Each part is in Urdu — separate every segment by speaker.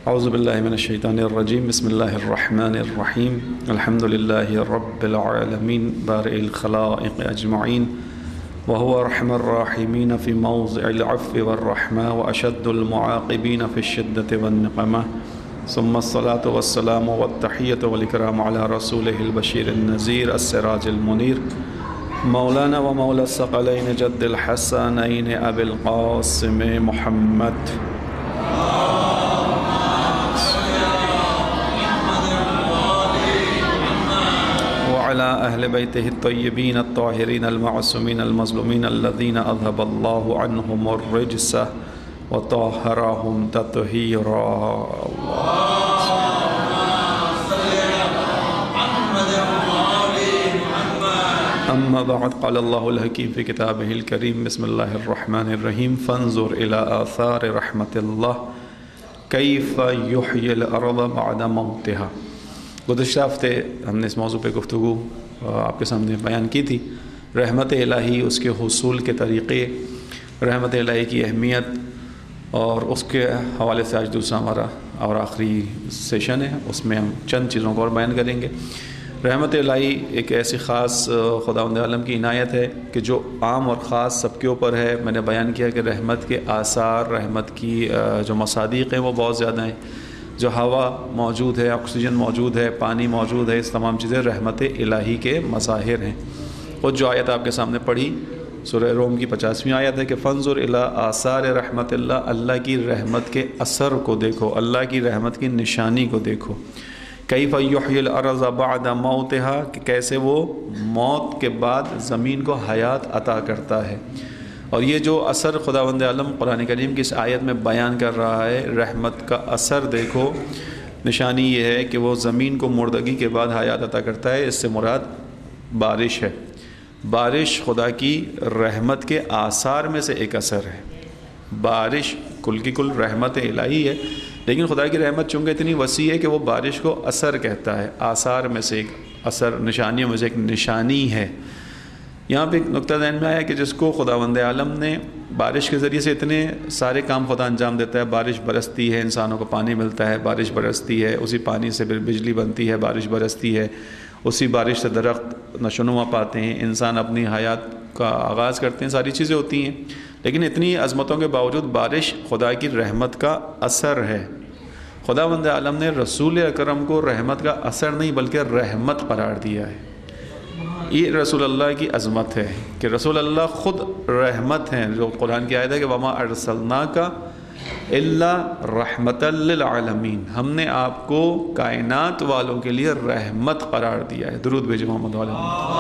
Speaker 1: اعوذ باللہ من الشیطان الرجیم بسم اللہ الرحمن الرحیم الحمد للہ رب العالمین بارئ الخلائق اجمعین وهو ارحم الراحمین فی موضع العفو والرحمہ واشد المعاقبین فی الشدة والنقمہ ثم الصلاة والسلام والتحیۃ والاکرام علی رسولہ البشیر النذیر السراج المنیر مولانا و مولا الثقلین جد الحسنین ابی القاسم محمد وعلى أهل بيته الطيبين الطاهرين المعصومين المظلومين الذين أذهب الله عنهم الرجس وطهرهم تطهيرا. أما بعد قال الله الحكيم في كتابه الكريم بسم الله الرحمن الرحيم فانظر إلى آثار رحمة الله كيف يحيي الأرض بعد موتها. گزشتہ ہفتے ہم نے اس موضوع پہ گفتگو آپ کے سامنے بیان کی تھی، رحمت الہی، اس کے حصول کے طریقے، رحمت الہی کی اہمیت، اور اس کے حوالے سے آج دوسرا ہمارا اور آخری سیشن ہے، اس میں ہم چند چیزوں کو اور بیان کریں گے. رحمت الہی ایک ایسی خاص خداوند عالم کی عنایت ہے کہ جو عام اور خاص سب کے اوپر ہے. میں نے بیان کیا کہ رحمت کے آثار، رحمت کی جو مصادیق ہیں وہ بہت زیادہ ہیں. جو ہوا موجود ہے، آکسیجن موجود ہے، پانی موجود ہے، اس تمام چیزیں رحمت الہی کے مظاہر ہیں. اور جو آیت آپ کے سامنے پڑھی سورہ روم کی 50ویں آیت ہے کہ فانظر الی آثار رحمت اللہ، اللہ کی رحمت کے اثر کو دیکھو، اللہ کی رحمت کی نشانی کو دیکھو. کیف یحیی الارض بعد موتہا، کہ کیسے وہ موت کے بعد زمین کو حیات عطا کرتا ہے. اور یہ جو اثر خداوند عالم قرآن کریم کی اس آیت میں بیان کر رہا ہے، رحمت کا اثر دیکھو، نشانی یہ ہے کہ وہ زمین کو مردگی کے بعد حیات عطا کرتا ہے. اس سے مراد بارش ہے. بارش خدا کی رحمت کے آثار میں سے ایک اثر ہے. بارش کل کی کل رحمت الہی ہے، لیکن خدا کی رحمت چونکہ اتنی وسیع ہے کہ وہ بارش کو اثر کہتا ہے. آثار میں سے ایک اثر، نشانیوں میں سے ایک نشانی ہے. یہاں پہ ایک نقطہ ذہن میں آیا کہ جس کو خداوند عالم نے بارش کے ذریعے سے اتنے سارے کام خدا انجام دیتا ہے. بارش برستی ہے، انسانوں کو پانی ملتا ہے، بارش برستی ہے، اسی پانی سے پھر بجلی بنتی ہے، بارش برستی ہے، اسی بارش سے درخت نشو و نما پاتے ہیں، انسان اپنی حیات کا آغاز کرتے ہیں، ساری چیزیں ہوتی ہیں. لیکن اتنی عظمتوں کے باوجود بارش خدا کی رحمت کا اثر ہے. خداوند عالم نے رسول اکرم کو رحمت کا اثر نہیں بلکہ رحمت قرار دیا ہے. یہ رسول اللہ کی عظمت ہے کہ رسول اللہ خود رحمت ہیں. جو قرآن کی آیت ہے کہ وما ارسلناک الا رحمۃ للعالمین، ہم نے آپ کو کائنات والوں کے لیے رحمت قرار دیا ہے. درود بھیجو محمد علیہ.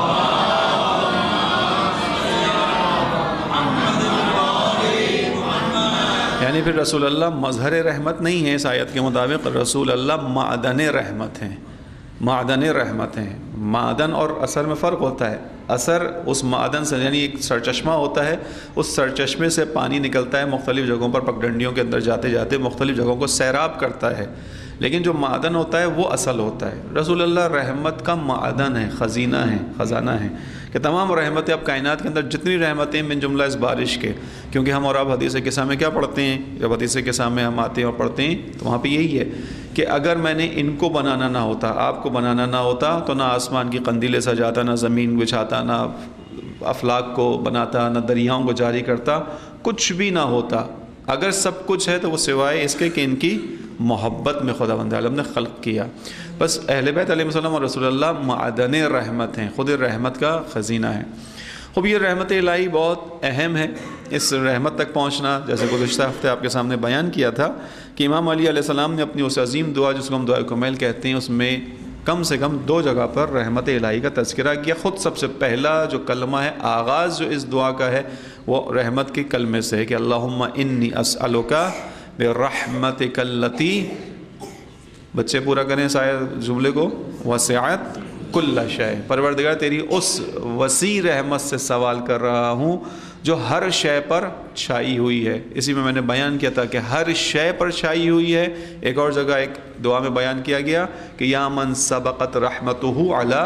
Speaker 1: یعنی پھر رسول اللہ مظہر رحمت نہیں ہے، اس آیت کے مطابق رسول اللہ معدن رحمت ہیں. معدن رحمت ہیں. معدن اور اثر میں فرق ہوتا ہے. اثر اس معدن سے، یعنی ایک سرچشمہ ہوتا ہے، اس سرچشمے سے پانی نکلتا ہے، مختلف جگہوں پر پگڈنڈیوں کے اندر جاتے جاتے مختلف جگہوں کو سیراب کرتا ہے. لیکن جو معدن ہوتا ہے وہ اصل ہوتا ہے. رسول اللہ رحمت کا معدن ہے، خزینہ ہے، خزانہ ہے کہ تمام رحمتیں اب کائنات کے اندر جتنی رحمتیں من جملہ اس بارش کے. کیونکہ ہم اور آپ حدیث قصہ میں کیا پڑھتے ہیں؟ جب حدیث قصہ میں ہم آتے ہیں اور پڑھتے ہیں تو وہاں پہ یہی ہے کہ اگر میں نے ان کو بنانا نہ ہوتا، آپ کو بنانا نہ ہوتا، تو نہ آسمان کی قندیلیں سجاتا، نہ زمین بچھاتا، نہ افلاک کو بناتا، نہ دریاؤں کو جاری کرتا، کچھ بھی نہ ہوتا. اگر سب کچھ ہے تو وہ سوائے اس کے کہ ان کی محبت میں خداوند عالم نے خلق کیا. بس اہل بیت علیہ السلام اور رسول اللہ معدن رحمت ہیں، خود رحمت کا خزینہ ہے. خوب یہ رحمت الہی بہت اہم ہے. اس رحمت تک پہنچنا، جیسے گزشتہ ہفتے آپ کے سامنے بیان کیا تھا کہ امام علی علیہ السلام نے اپنی اس عظیم دعا جس کو ہم دعائے کمیل کہتے ہیں، اس میں کم سے کم 2 جگہ پر رحمت الہی کا تذکرہ کیا. خود سب سے پہلا جو کلمہ ہے، آغاز جو اس دعا کا ہے، وہ رحمت کے کلمے سے ہے کہ اللہم انی اسألک برحمتک التی، بچے پورا کریں جملے کو، وسعت کل شے، پروردگار تیری اس وسیع رحمت سے سوال کر رہا ہوں جو ہر شے پر چھائی ہوئی ہے. اسی میں نے بیان کیا تھا کہ ہر شے پر چھائی ہوئی ہے. ایک اور جگہ ایک دعا میں بیان کیا گیا کہ یا من سبقت رحمتہ علی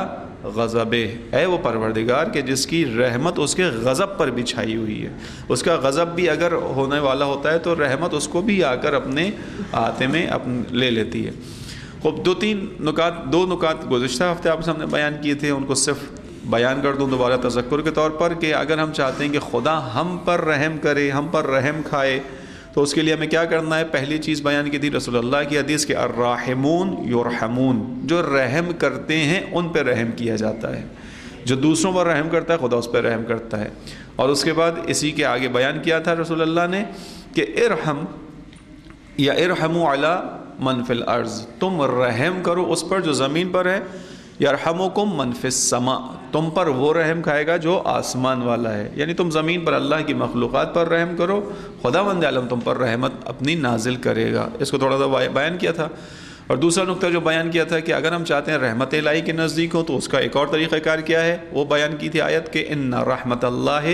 Speaker 1: غضبہ، اے وہ پروردگار کہ جس کی رحمت اس کے غضب پر بھی چھائی ہوئی ہے. اس کا غضب بھی اگر ہونے والا ہوتا ہے تو رحمت اس کو بھی آ کر اپنے آتے میں لے لیتی ہے. خب دو نکات گزشتہ ہفتے آپ سے ہم نے بیان کیے تھے، ان کو صرف بیان کر دوں دوبارہ تذکر کے طور پر کہ اگر ہم چاہتے ہیں کہ خدا ہم پر رحم کرے، ہم پر رحم کھائے، تو اس کے لیے ہمیں کیا کرنا ہے؟ پہلی چیز بیان کی تھی رسول اللہ کی حدیث کہ الراحمون یرحمون، جو رحم کرتے ہیں ان پہ رحم کیا جاتا ہے. جو دوسروں پر رحم کرتا ہے خدا اس پہ رحم کرتا ہے. اور اس کے بعد اسی کے آگے بیان کیا تھا رسول اللہ نے کہ ارحم یا ارحموا علی من فی الارض، تم رحم کرو اس پر جو زمین پر ہے. یرحمکم من فی السماء، تم پر وہ رحم کھائے گا جو آسمان والا ہے. یعنی تم زمین پر اللہ کی مخلوقات پر رحم کرو، خداوند عالم تم پر رحمت اپنی نازل کرے گا. اس کو تھوڑا سا بیان کیا تھا. اور دوسرا نقطہ جو بیان کیا تھا کہ اگر ہم چاہتے ہیں رحمت الہی کے نزدیک ہو تو اس کا ایک اور طریقہ کار کیا ہے، وہ بیان کی تھی آیت کہ ان رحمت اللہ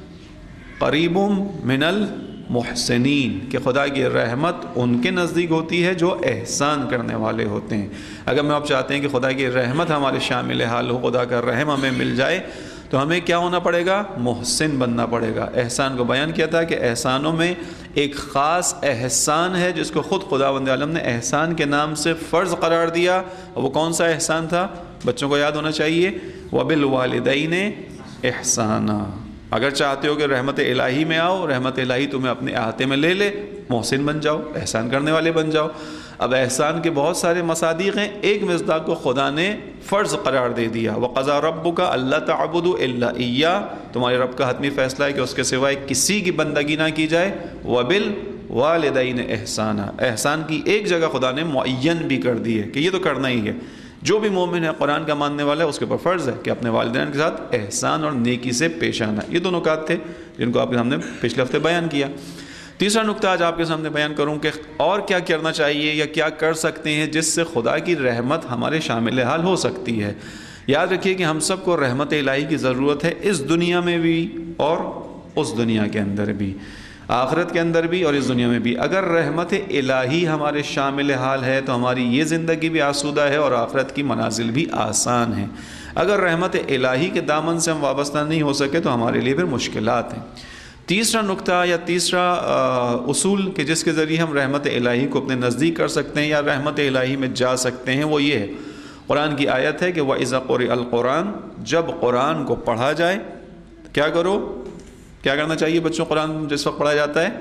Speaker 1: قریب من المحسنین، کہ خدا کی رحمت ان کے نزدیک ہوتی ہے جو احسان کرنے والے ہوتے ہیں. اگر ہم آپ چاہتے ہیں کہ خدا کی رحمت ہمارے شامل حال ہو، خدا کا رحم ہمیں مل جائے، تو ہمیں کیا ہونا پڑے گا؟ محسن بننا پڑے گا. احسان کو بیان کیا تھا کہ احسانوں میں ایک خاص احسان ہے جس کو خود خداوند عالم نے احسان کے نام سے فرض قرار دیا. اور وہ کون سا احسان تھا؟ بچوں کو یاد ہونا چاہیے، وَبِالْوَالِدَيْنِ احسانا. اگر چاہتے ہو کہ رحمت الہی میں آؤ، رحمت الہی تمہیں اپنے احاطے میں لے لے، محسن بن جاؤ، احسان کرنے والے بن جاؤ. اب احسان کے بہت سارے مصادیق ہیں، ایک مصداق کو خدا نے فرض قرار دے دیا. وَقَضَىٰ رَبُّكَ أَلَّا تَعْبُدُوا إِلَّا إِيَّاهُ، تمہارے رب کا حتمی فیصلہ ہے کہ اس کے سوائے کسی کی بندگی نہ کی جائے. وَبِالْوَالِدَيْنِ احسانا، احسان کی ایک جگہ خدا نے معین بھی کر دی ہے کہ یہ تو کرنا ہی ہے. جو بھی مومن ہے، قرآن کا ماننے والا ہے، اس کے اوپر فرض ہے کہ اپنے والدین کے ساتھ احسان اور نیکی سے پیش آنا. یہ دو نکات تھے جن کو آپ کے سامنے پچھلے ہفتے بیان کیا. تیسرا نقطہ آج آپ کے سامنے بیان کروں کہ اور کیا کرنا چاہیے یا کیا کر سکتے ہیں جس سے خدا کی رحمت ہمارے شامل حال ہو سکتی ہے. یاد رکھیے کہ ہم سب کو رحمت الہی کی ضرورت ہے، اس دنیا میں بھی اور اس دنیا کے اندر بھی، آخرت کے اندر بھی اور اس دنیا میں بھی. اگر رحمت الہی ہمارے شامل حال ہے تو ہماری یہ زندگی بھی آسودہ ہے اور آخرت کی منازل بھی آسان ہیں. اگر رحمت الہی کے دامن سے ہم وابستہ نہیں ہو سکے تو ہمارے لیے پھر مشکلات ہیں. تیسرا نقطہ یا تیسرا اصول کہ جس کے ذریعے ہم رحمت الہی کو اپنے نزدیک کر سکتے ہیں یا رحمت الہی میں جا سکتے ہیں، وہ یہ ہے، قرآن کی آیت ہے کہ وَإِذَا قُرِئَ الْقُرْآنُ، جب قرآن کو پڑھا جائے کیا کرو؟ کیا کرنا چاہیے بچوں؟ قرآن جس وقت پڑھا جاتا ہے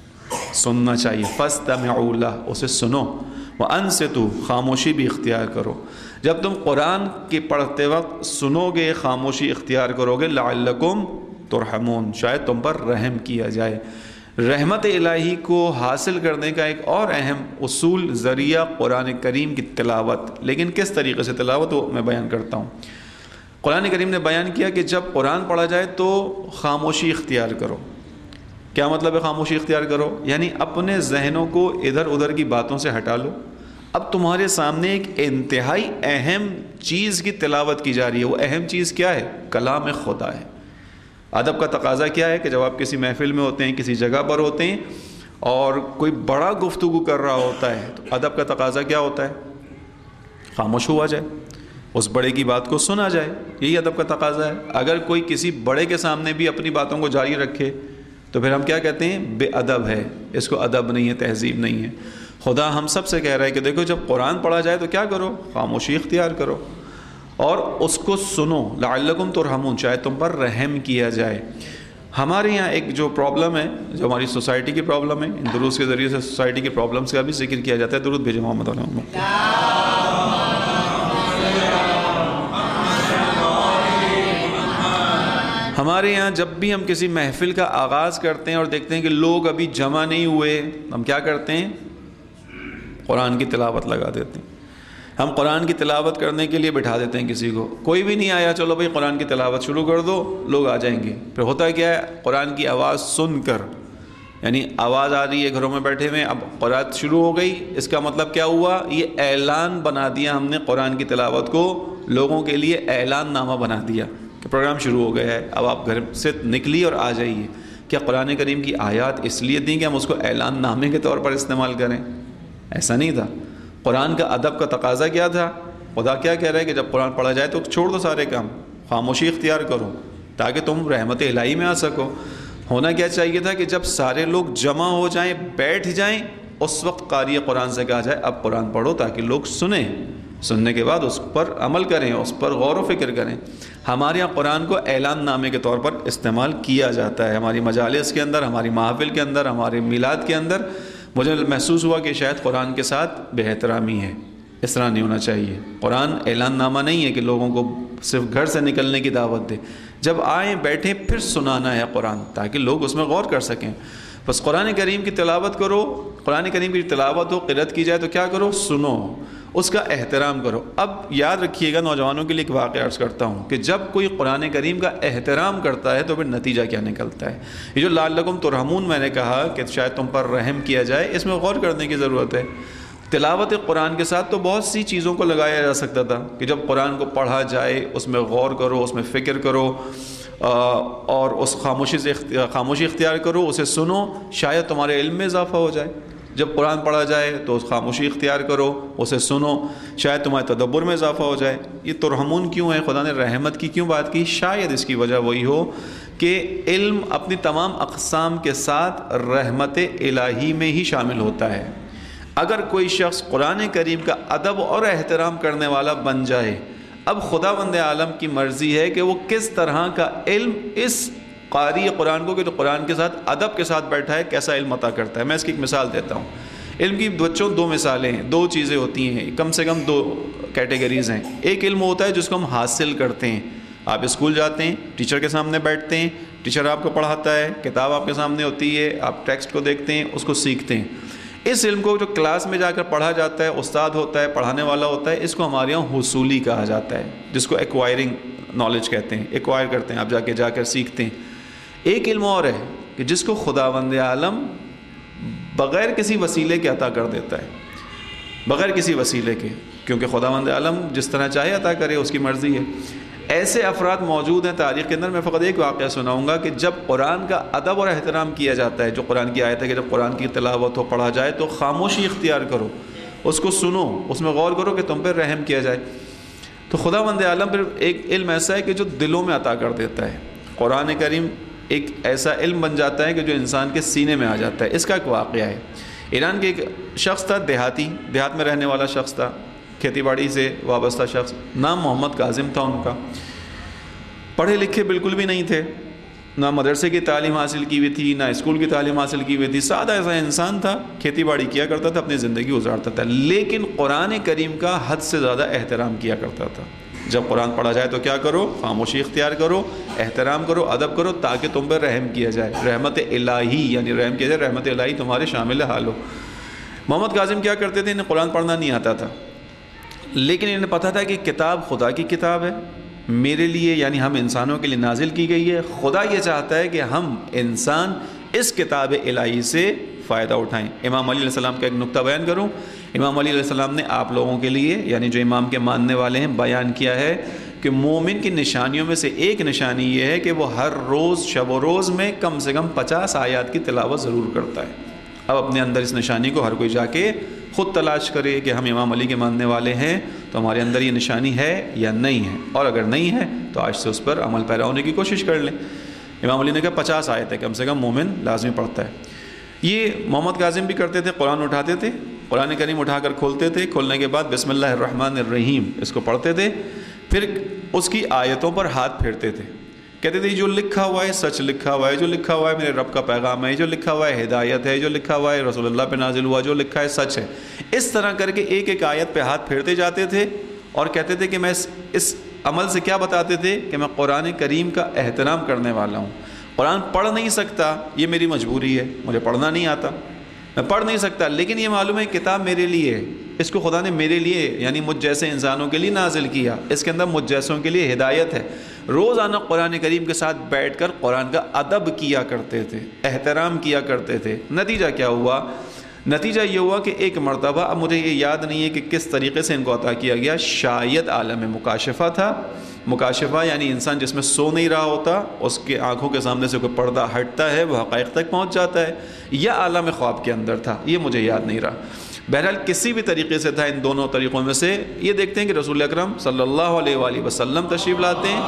Speaker 1: سننا چاہیے. فَاسْتَمِعُوا لَهُ، اسے سنو. وَأَنصِتُوا، خاموشی بھی اختیار کرو. جب تم قرآن کے پڑھتے وقت سنو گے، خاموشی اختیار کرو گے، لَعَلَّكُمْ ترحمون، شاید تم پر رحم کیا جائے. رحمت الہی کو حاصل کرنے کا ایک اور اہم اصول ذریعہ قرآن کریم کی تلاوت. لیکن کس طریقے سے تلاوت وہ میں بیان کرتا ہوں. قرآن کریم نے بیان کیا کہ جب قرآن پڑھا جائے تو خاموشی اختیار کرو. کیا مطلب ہے خاموشی اختیار کرو؟ یعنی اپنے ذہنوں کو ادھر ادھر کی باتوں سے ہٹا لو. اب تمہارے سامنے ایک انتہائی اہم چیز کی تلاوت کی جا رہی ہے. وہ اہم چیز کیا ہے؟ کلام خدا ہے. ادب کا تقاضا کیا ہے کہ جب آپ کسی محفل میں ہوتے ہیں، کسی جگہ پر ہوتے ہیں اور کوئی بڑا گفتگو کر رہا ہوتا ہے تو ادب کا تقاضا کیا ہوتا ہے؟ خاموش ہوا جائے، اس بڑے کی بات کو سنا جائے. یہی ادب کا تقاضا ہے. اگر کوئی کسی بڑے کے سامنے بھی اپنی باتوں کو جاری رکھے تو پھر ہم کیا کہتے ہیں؟ بے ادب ہے. اس کو ادب نہیں ہے، تہذیب نہیں ہے. خدا ہم سب سے کہہ رہا ہے کہ دیکھو جب قرآن پڑھا جائے تو کیا کرو؟ خاموشی اختیار کرو اور اس کو سنو. لعلکم ترحمون، شاید تم پر رحم کیا جائے. ہمارے یہاں ایک جو پرابلم ہے، جو ہماری سوسائٹی کی پرابلم ہے، ان دروس کے ذریعے سے سوسائٹی کی پرابلمس کا بھی ذکر کیا جاتا ہے. درود بھیجیں محمد علیہ وسلم. ہمارے یہاں جب بھی ہم کسی محفل کا آغاز کرتے ہیں اور دیکھتے ہیں کہ لوگ ابھی جمع نہیں ہوئے، ہم کیا کرتے ہیں؟ قرآن کی تلاوت لگا دیتے ہیں. ہم قرآن کی تلاوت کرنے کے لیے بٹھا دیتے ہیں کسی کو. کوئی بھی نہیں آیا، چلو بھائی قرآن کی تلاوت شروع کر دو، لوگ آ جائیں گے. پھر ہوتا ہے کیا ہے؟ قرآن کی آواز سن کر، یعنی آواز آ رہی ہے گھروں میں بیٹھے ہوئے، اب قرآن شروع ہو گئی. اس کا مطلب کیا ہوا؟ یہ اعلان بنا دیا ہم نے قرآن کی تلاوت کو، لوگوں کے لیے اعلان نامہ بنا دیا کہ پروگرام شروع ہو گیا ہے، اب آپ گھر سے نکلیے اور آ جائیے. کیا قرآن کریم کی آیات اس لیے دیں کہ ہم اس کو اعلان نامے کے طور پر استعمال کریں؟ ایسا نہیں تھا. قرآن کا ادب کا تقاضا کیا تھا خدا کیا کہہ رہا ہے کہ جب قرآن پڑھا جائے تو چھوڑ دو سارے کام، خاموشی اختیار کرو تاکہ تم رحمت الہی میں آ سکو۔ ہونا کیا چاہیے تھا کہ جب سارے لوگ جمع ہو جائیں، بیٹھ جائیں، اس وقت قاری قرآن سے کہا جائے اب قرآن پڑھو تاکہ لوگ سنیں، سننے کے بعد اس پر عمل کریں، اس پر غور و فکر کریں۔ ہمارے یہاں قرآن کو اعلان نامے کے طور پر استعمال کیا جاتا ہے، ہماری مجالس کے اندر، ہماری محافل کے اندر، ہمارے میلاد کے اندر۔ مجھے محسوس ہوا کہ شاید قرآن کے ساتھ بے احترامی ہے، اس طرح نہیں ہونا چاہیے۔ قرآن اعلان نامہ نہیں ہے کہ لوگوں کو صرف گھر سے نکلنے کی دعوت دے، جب آئیں بیٹھیں پھر سنانا ہے قرآن تاکہ لوگ اس میں غور کر سکیں۔ بس قرآن کریم کی تلاوت کرو، قرآن کریم کی تلاوت ہو، قرأت کی جائے تو کیا کرو؟ سنو، اس کا احترام کرو۔ اب یاد رکھیے گا، نوجوانوں کے لیے ایک واقعہ عرض کرتا ہوں کہ جب کوئی قرآن کریم کا احترام کرتا ہے تو پھر نتیجہ کیا نکلتا ہے۔ یہ جو لعلکم ترحمون میں نے کہا کہ شاید تم پر رحم کیا جائے، اس میں غور کرنے کی ضرورت ہے۔ تلاوت قرآن کے ساتھ تو بہت سی چیزوں کو لگایا جا سکتا تھا کہ جب قرآن کو پڑھا جائے اس میں غور کرو، اس میں فکر کرو، اور اس خاموشی اختیار کرو، اسے سنو، شاید تمہارے علم میں اضافہ ہو جائے۔ جب قرآن پڑھا جائے تو خاموشی اختیار کرو، اسے سنو، شاید تمہارے تدبر میں اضافہ ہو جائے۔ یہ ترحمون کیوں ہے؟ خدا نے رحمت کی کیوں بات کی؟ شاید اس کی وجہ وہی ہو کہ علم اپنی تمام اقسام کے ساتھ رحمت الہی میں ہی شامل ہوتا ہے۔ اگر کوئی شخص قرآن کریم کا ادب اور احترام کرنے والا بن جائے، اب خداوند عالم کی مرضی ہے کہ وہ کس طرح کا علم اس قاری قرآن کو، کہ جو قرآن کے ساتھ ادب کے ساتھ بیٹھا ہے، کیسا علم عطا کرتا ہے۔ میں اس کی ایک مثال دیتا ہوں۔ علم کی بچوں دو مثالیں ہیں، دو چیزیں ہوتی ہیں، کم سے کم دو کیٹیگریز ہیں۔ ایک علم ہوتا ہے جس کو ہم حاصل کرتے ہیں، آپ اسکول جاتے ہیں، ٹیچر کے سامنے بیٹھتے ہیں، ٹیچر آپ کو پڑھاتا ہے، کتاب آپ کے سامنے ہوتی ہے، آپ ٹیکسٹ کو دیکھتے ہیں، اس کو سیکھتے ہیں۔ اس علم کو جو کلاس میں جا کر پڑھا جاتا ہے، استاد ہوتا ہے، پڑھانے والا ہوتا ہے، اس کو ہمارے یہاں حصولی کہا جاتا ہے، جس کو ایکوائرنگ نالج کہتے ہیں، ایکوائر کرتے ہیں، آپ جا کر سیکھتے ہیں۔ ایک علم اور ہے کہ جس کو خداوند عالم بغیر کسی وسیلے کے عطا کر دیتا ہے، بغیر کسی وسیلے کے، کیونکہ خداوند عالم جس طرح چاہے عطا کرے، اس کی مرضی ہے۔ ایسے افراد موجود ہیں تاریخ کے اندر۔ میں فقط ایک واقعہ سناؤں گا کہ جب قرآن کا ادب اور احترام کیا جاتا ہے، جو قرآن کی آیت ہے کہ جب قرآن کی تلاوت ہو، پڑھا جائے تو خاموشی اختیار کرو، اس کو سنو، اس میں غور کرو کہ تم پہ رحم کیا جائے، تو خداوند عالم پھر ایک علم ایسا ہے کہ جو دلوں میں عطا کر دیتا ہے۔ قرآن کریم ایک ایسا علم بن جاتا ہے کہ جو انسان کے سینے میں آ جاتا ہے۔ اس کا ایک واقعہ ہے۔ ایران کے ایک شخص تھا، دیہات میں رہنے والا شخص تھا، کھیتی باڑی سے وابستہ شخص، نام محمد کاظم تھا ان کا۔ پڑھے لکھے بالکل بھی نہیں تھے، نہ مدرسے کی تعلیم حاصل کی ہوئی تھی، نہ اسکول کی تعلیم حاصل کی ہوئی تھی، سادہ ایسا انسان تھا، کھیتی باڑی کیا کرتا تھا، اپنی زندگی گزارتا تھا، لیکن قرآن کریم کا حد سے زیادہ احترام کیا کرتا تھا۔ جب قرآن پڑھا جائے تو کیا کرو؟ خاموشی اختیار کرو، احترام کرو، ادب کرو، تاکہ تم پہ رحم کیا جائے، رحمت الہی، یعنی رحم کیا جائے، رحمت الہی تمہارے شامل حال ہو۔ محمد کاظم کیا کرتے تھے؟ انہیں قرآن پڑھنا نہیں آتا تھا، لیکن انہیں پتہ تھا کہ کتاب خدا کی کتاب ہے، میرے لیے یعنی ہم انسانوں کے لیے نازل کی گئی ہے۔ خدا یہ چاہتا ہے کہ ہم انسان اس کتاب الہی سے فائدہ اٹھائیں۔ امام علی علیہ السلام کا ایک نقطہ بیان کروں۔ امام علی علیہ السلام نے آپ لوگوں کے لیے، یعنی جو امام کے ماننے والے ہیں، بیان کیا ہے کہ مومن کی نشانیوں میں سے ایک نشانی یہ ہے کہ وہ ہر روز شب و روز میں کم سے کم 50 آیات کی تلاوت ضرور کرتا ہے۔ اب اپنے اندر اس نشانی کو ہر کوئی جا کے خود تلاش کرے کہ ہم امام علی کے ماننے والے ہیں تو ہمارے اندر یہ نشانی ہے یا نہیں ہے، اور اگر نہیں ہے تو آج سے اس پر عمل پیرا ہونے کی کوشش کر لیں۔ امام علی نے کہا 50 آیتیں کم سے کم مومن لازمی پڑھتا ہے۔ یہ محمد کاظم بھی کرتے تھے، قرآن اٹھاتے تھے، قرآن کریم اٹھا کر کھولتے تھے، کھولنے کے بعد بسم اللہ الرحمن الرحیم اس کو پڑھتے تھے، پھر اس کی آیتوں پر ہاتھ پھیرتے تھے، کہتے تھے جو لکھا ہوا ہے سچ لکھا ہوا ہے، جو لکھا ہوا ہے میرے رب کا پیغام ہے، جو لکھا ہوا ہے ہدایت ہے، جو لکھا ہوا ہے رسول اللہ پہ نازل ہوا، جو لکھا ہے سچ ہے۔ اس طرح کر کے ایک ایک آیت پہ ہاتھ پھیرتے جاتے تھے اور کہتے تھے کہ میں اس عمل سے کیا بتاتے تھے کہ میں قرآن کریم کا احترام کرنے والا ہوں۔ قرآن پڑھ نہیں سکتا، یہ میری مجبوری ہے، مجھے پڑھنا نہیں آتا، میں پڑھ نہیں سکتا، لیکن یہ معلوم ہے کتاب میرے لیے ہے، اس کو خدا نے میرے لیے یعنی مجھ جیسے انسانوں کے لیے نازل کیا، اس کے اندر مجھ جیسوں کے لیے ہدایت ہے۔ روزانہ قرآن کریم کے ساتھ بیٹھ کر قرآن کا ادب کیا کرتے تھے، احترام کیا کرتے تھے۔ نتیجہ کیا ہوا؟ نتیجہ یہ ہوا کہ ایک مرتبہ، اب مجھے یہ یاد نہیں ہے کہ کس طریقے سے ان کو عطا کیا گیا، شاید عالم مکاشفہ تھا۔ مکاشفہ یعنی انسان جس میں سو نہیں رہا ہوتا، اس کے آنکھوں کے سامنے سے کوئی پردہ ہٹتا ہے، وہ حقائق تک پہنچ جاتا ہے، یا عالم خواب کے اندر تھا، یہ مجھے یاد نہیں رہا۔ بہرحال کسی بھی طریقے سے تھا، ان دونوں طریقوں میں سے یہ دیکھتے ہیں کہ رسول اکرم صلی اللہ علیہ وآلہ وسلم تشریف لاتے ہیں،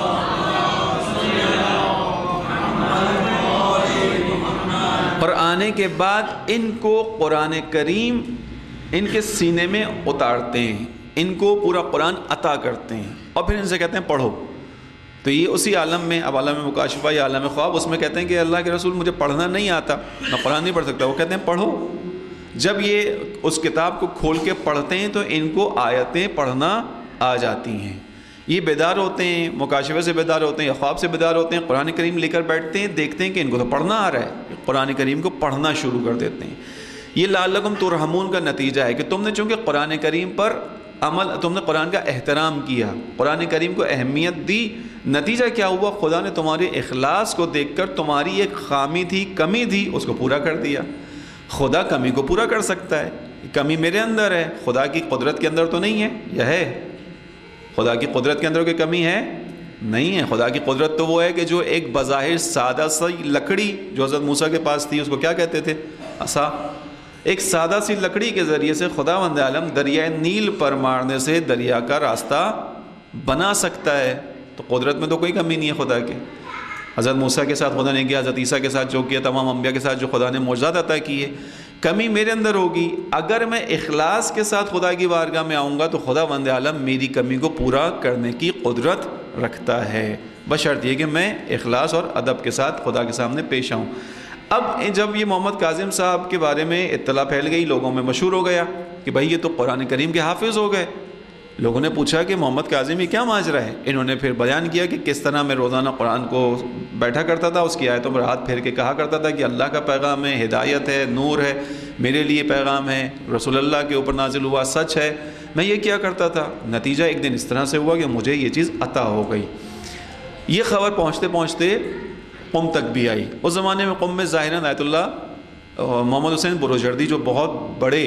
Speaker 1: اور آنے کے بعد ان کو قرآن کریم ان کے سینے میں اتارتے ہیں، ان کو پورا قرآن عطا کرتے ہیں، اور پھر ان سے کہتے ہیں پڑھو۔ تو یہ اسی عالم میں، اب عالم مکاشفہ یا عالم خواب، اس میں کہتے ہیں کہ اللہ کے رسول مجھے پڑھنا نہیں آتا، میں قرآن نہیں پڑھ سکتا، وہ کہتے ہیں پڑھو۔ جب یہ اس کتاب کو کھول کے پڑھتے ہیں تو ان کو آیتیں پڑھنا آ جاتی ہیں، یہ بیدار ہوتے ہیں، مکاشفے سے بیدار ہوتے ہیں یا خواب سے بیدار ہوتے ہیں، قرآن کریم لے کر بیٹھتے ہیں، دیکھتے ہیں کہ ان کو تو پڑھنا آ رہا ہے، قرآن کریم کو پڑھنا شروع کر دیتے ہیں۔ یہ لعلکم ترحمون کا نتیجہ ہے کہ تم نے چونکہ قرآن کریم پر عمل، تم نے قرآن کا احترام کیا، قرآن کریم کو اہمیت دی، نتیجہ کیا ہوا؟ خدا نے تمہارے اخلاص کو دیکھ کر تمہاری ایک خامی تھی، کمی تھی، اس کو پورا کر دیا۔ خدا کمی کو پورا کر سکتا ہے، کمی میرے اندر ہے، خدا کی قدرت کے اندر تو نہیں ہے، یا ہے؟ خدا کی قدرت کے اندر کوئی کمی ہے؟ نہیں ہے۔ خدا کی قدرت تو وہ ہے کہ جو ایک بظاہر سادہ سی لکڑی جو حضرت موسیٰ کے پاس تھی، اس کو کیا کہتے تھے؟ عصا۔ ایک سادہ سی لکڑی کے ذریعے سے خداوند عالم دریائے نیل پر مارنے سے دریا کا راستہ بنا سکتا ہے، تو قدرت میں تو کوئی کمی نہیں ہے خدا کے۔ حضرت موسیٰ کے ساتھ خدا نے کیا، حضرت عیسیٰ کے ساتھ جو کیا، تمام انبیاء کے ساتھ جو خدا نے معجزات عطا کیے، کمی میرے اندر ہوگی، اگر میں اخلاص کے ساتھ خدا کی بارگاہ میں آؤں گا تو خداوند عالم میری کمی کو پورا کرنے کی قدرت رکھتا ہے، بشرط یہ کہ میں اخلاص اور ادب کے ساتھ خدا کے سامنے پیش آؤں۔ اب جب یہ محمد کاظم صاحب کے بارے میں اطلاع پھیل گئی، لوگوں میں مشہور ہو گیا کہ بھائی یہ تو قرآن کریم کے حافظ ہو گئے۔ لوگوں نے پوچھا کہ محمد کاظم یہ کیا ماجرا ہے؟ انہوں نے پھر بیان کیا کہ کس طرح میں روزانہ قرآن کو بیٹھا کرتا تھا، اس کی آیتوں پر ہاتھ پھیر کے کہا کرتا تھا کہ اللہ کا پیغام ہے، ہدایت ہے، نور ہے، میرے لیے پیغام ہے، رسول اللہ کے اوپر نازل ہوا سچ ہے، میں یہ کیا کرتا تھا۔ نتیجہ ایک دن اس طرح سے ہوا کہ مجھے یہ چیز عطا ہو گئی۔ یہ خبر پہنچتے پہنچتے قم تک بھی آئی۔ اس زمانے میں قم میں ظاہراً آیت اللہ محمد حسین بروجردی جو بہت بڑے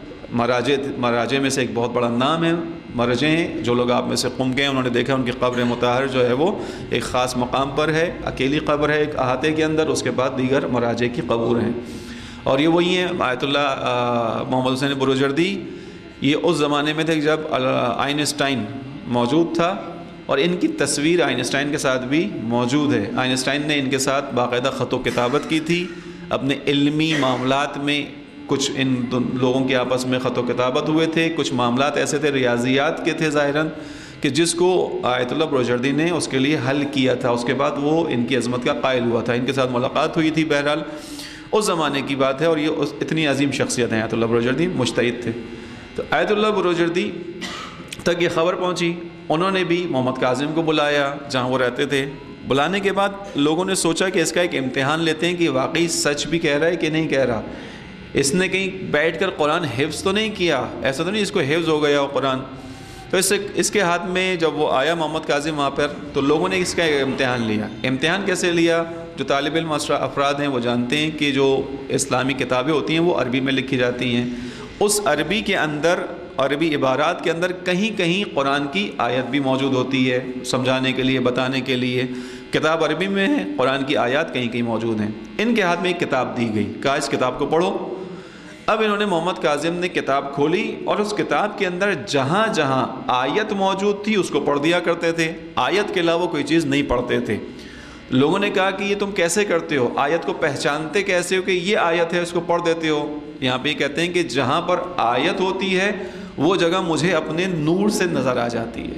Speaker 1: مراجع میں سے ایک بہت بڑا نام ہے، مرجع ہیں، جو لوگ آپ میں سے قم گئے انہوں نے دیکھا ان کی قبر مطہر جو ہے وہ ایک خاص مقام پر ہے، اکیلی قبر ہے ایک احاطے کے اندر، اس کے بعد دیگر مراجع کی قبور ہیں، اور یہ وہی ہیں آیت اللہ محمد حسین بروجردی۔ یہ اس زمانے میں تھے جب آئنسٹائن موجود تھا، اور ان کی تصویر آئنسٹائن کے ساتھ بھی موجود ہے۔ آئنسٹائن نے ان کے ساتھ باقاعدہ خط و کتابت کی تھی، اپنے علمی معاملات میں کچھ ان لوگوں کے آپس میں خط و کتابت ہوئے تھے، کچھ معاملات ایسے تھے ریاضیات کے تھے ظاہراً کہ جس کو آیت اللہ بروجردی نے اس کے لیے حل کیا تھا، اس کے بعد وہ ان کی عظمت کا قائل ہوا تھا، ان کے ساتھ ملاقات ہوئی تھی۔ بہرحال اس زمانے کی بات ہے، اور یہ اتنی عظیم شخصیت ہیں، آیت اللہ بروجردی مجتہد تھے۔ تو آیت اللہ بروجردی تک یہ خبر پہنچی، انہوں نے بھی محمد کاظم کو بلایا جہاں وہ رہتے تھے۔ بلانے کے بعد لوگوں نے سوچا کہ اس کا ایک امتحان لیتے ہیں کہ واقعی سچ بھی کہہ رہا ہے کہ نہیں کہہ رہا، اس نے کہیں بیٹھ کر قرآن حفظ تو نہیں کیا، ایسا تو نہیں اس کو حفظ ہو گیا ہو قرآن۔ تو اس کے ہاتھ میں جب وہ آیا محمد کاظم وہاں پر، تو لوگوں نے اس کا ایک امتحان لیا۔ امتحان کیسے لیا؟ جو طالب علم افراد ہیں وہ جانتے ہیں کہ جو اسلامی کتابیں ہوتی ہیں وہ عربی میں لکھی جاتی ہیں، اس عربی کے اندر، عربی عبارات کے اندر کہیں کہیں قرآن کی آیت بھی موجود ہوتی ہے، سمجھانے کے لیے، بتانے کے لیے۔ کتاب عربی میں ہے، قرآن کی آیات کہیں کہیں موجود ہیں۔ ان کے ہاتھ میں ایک کتاب دی گئی، کہا اس کتاب کو پڑھو۔ اب انہوں نے محمد کاظم نے کتاب کھولی اور اس کتاب کے اندر جہاں جہاں آیت موجود تھی اس کو پڑھ دیا کرتے تھے، آیت کے علاوہ کوئی چیز نہیں پڑھتے تھے۔ لوگوں نے کہا کہ یہ تم کیسے کرتے ہو، آیت کو پہچانتے کیسے ہو کہ یہ آیت ہے اس کو پڑھ دیتے ہو؟ یہاں پہ کہتے ہیں کہ جہاں پر آیت ہوتی ہے وہ جگہ مجھے اپنے نور سے نظر آ جاتی ہے،